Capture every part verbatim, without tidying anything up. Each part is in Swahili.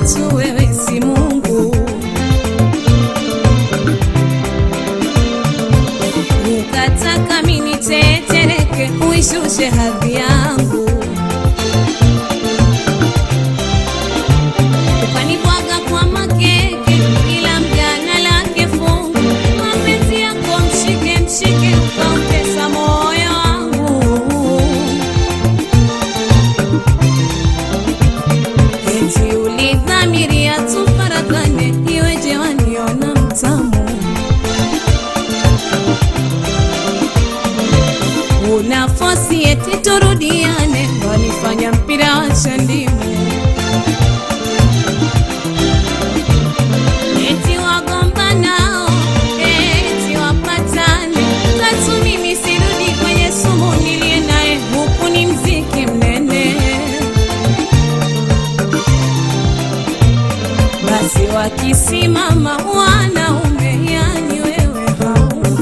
watu, wewe si Mungu. Ukataka mimi nitetereke, uishushe hadhi yangu. Ukanibwaga kwa makeke, kila mjana lake fungu. Mapenzi yako mshike mshike, ukautesa moyo wangu. Eti ulidhamiria tufarakane, iweje waniona mtamu. Unafosi eti turudiane, wanifanya mpira wa shandimu. Eti wagomba nao, eti wapatane. Tatu mimi sirudi kwenye sumu nilie naye, huku ni mziki mnene. Basi wakisimama wanaume, yani wewe haumo.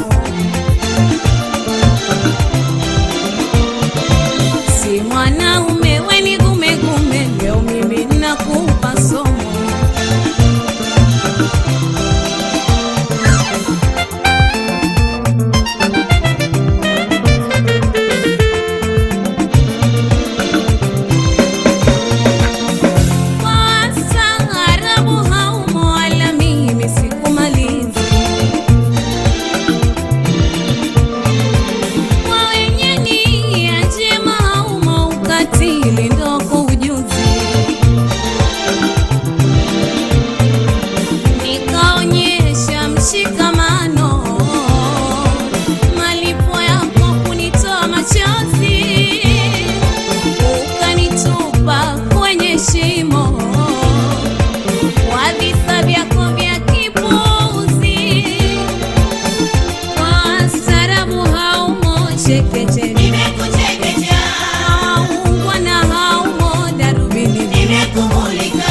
Si mwanaume weni gume gume, leo mimi nakupa somo. Nimekuchekecha, ungwana haumo darubini, nimekumulika.